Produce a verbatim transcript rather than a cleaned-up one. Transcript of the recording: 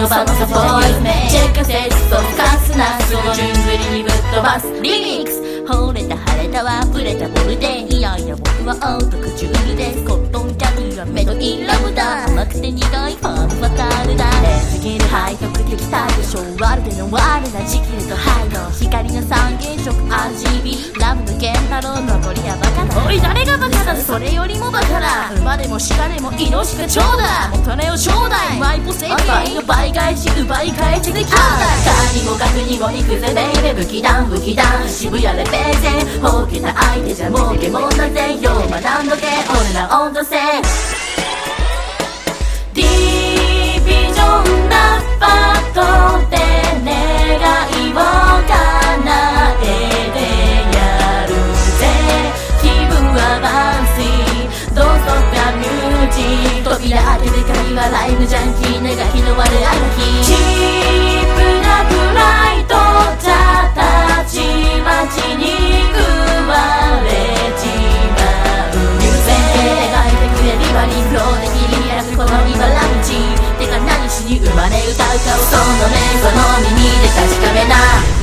葉のサポートチェックセスとかすなその順繰りにぶっ飛ばすリミックス惚れた晴れたはブレたボルテいやいや僕は青とく中二ですコットンキャディはメドインラブだ甘くて苦いファームバタールだすぎる背徳的態度昭和での我な時期とハイド光の三原色 アールジービー ラムの源太郎残りはバカだおい誰がバカだそれよりもバカだ馬でも鹿でもイノシカ長だお金をちょうだいマイポセイ倍の倍返し奪い返してきたかにもかくにも行くぜベイベ武器弾武器弾渋谷レペゼンほうけた相手じゃもうけもんだぜよう学んどけ俺ら温度線ディビジョンラッパーとで願いを叶えてやるぜ気分はバンシーどうぞがミュージック扉開けて鍵はライムジャンキー願いの悪あがきチープなプライドじゃたちまちに食われちまう優先描いてくれリバリフローで切り開くこの茨道てか何しに生まれ歌うかをその目その耳で確かめな